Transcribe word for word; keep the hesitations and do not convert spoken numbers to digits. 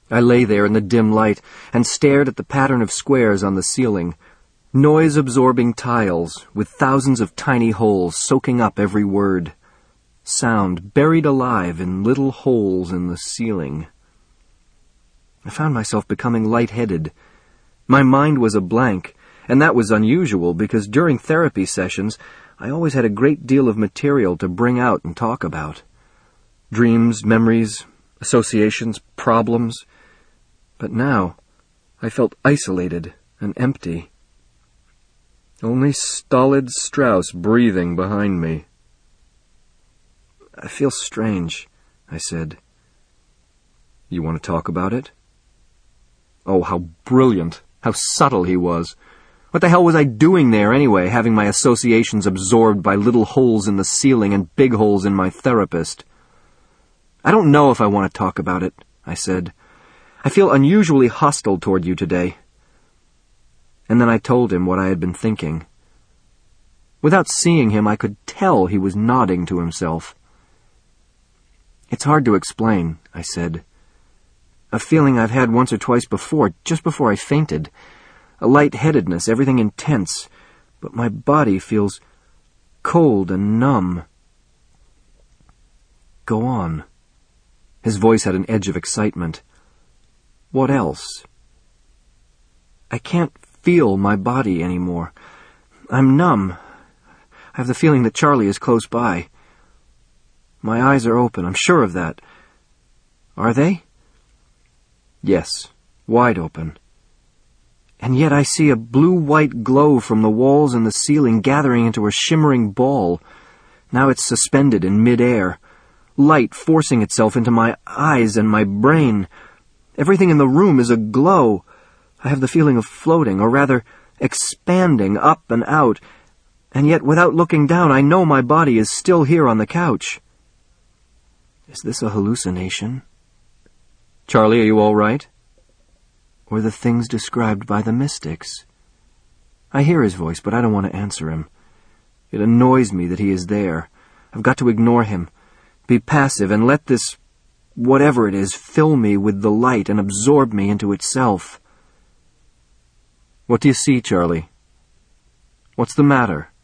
I lay there in the dim light and stared at the pattern of squares on the ceiling, noise-absorbing tiles with thousands of tiny holes soaking up every word, sound buried alive in little holes in the ceiling. I found myself becoming lightheaded. My mind was a blank, and that was unusual because during therapy sessions I always had a great deal of material to bring out and talk about. Dreams, memories, associations, problems. But now I felt isolated and empty. Only stolid Strauss breathing behind me. "I feel strange," I said. "You want to talk about it?" Oh, how brilliant, how subtle he was. What the hell was I doing there anyway, having my associations absorbed by little holes in the ceiling and big holes in my therapist? "I don't know if I want to talk about it," I said. "I feel unusually hostile toward you today." And then I told him what I had been thinking. Without seeing him, I could tell he was nodding to himself. "It's hard to explain," I said. "A feeling I've had once or twice before, just before I fainted. A lightheadedness, everything intense, but my body feels cold and numb." "Go on." His voice had an edge of excitement. "What else?" "I can't feel my body anymore. I'm numb. I have the feeling that Charlie is close by. My eyes are open, I'm sure of that. Are they?" "Yes, wide open. And yet I see a blue-white glow from the walls and the ceiling gathering into a shimmering ball. Now it's suspended in mid-air, light forcing itself into my eyes and my brain. Everything in the room is aglow. I have the feeling of floating, or rather expanding up and out, and yet without looking down I know my body is still here on the couch. Is this a hallucination? Charlie, are you all right? Or the things described by the mystics? I hear his voice, but I don't want to answer him. It annoys me that he is there. I've got to ignore him, be passive, and let this, whatever it is, fill me with the light and absorb me into itself. What do you see, Charlie? What's the matter?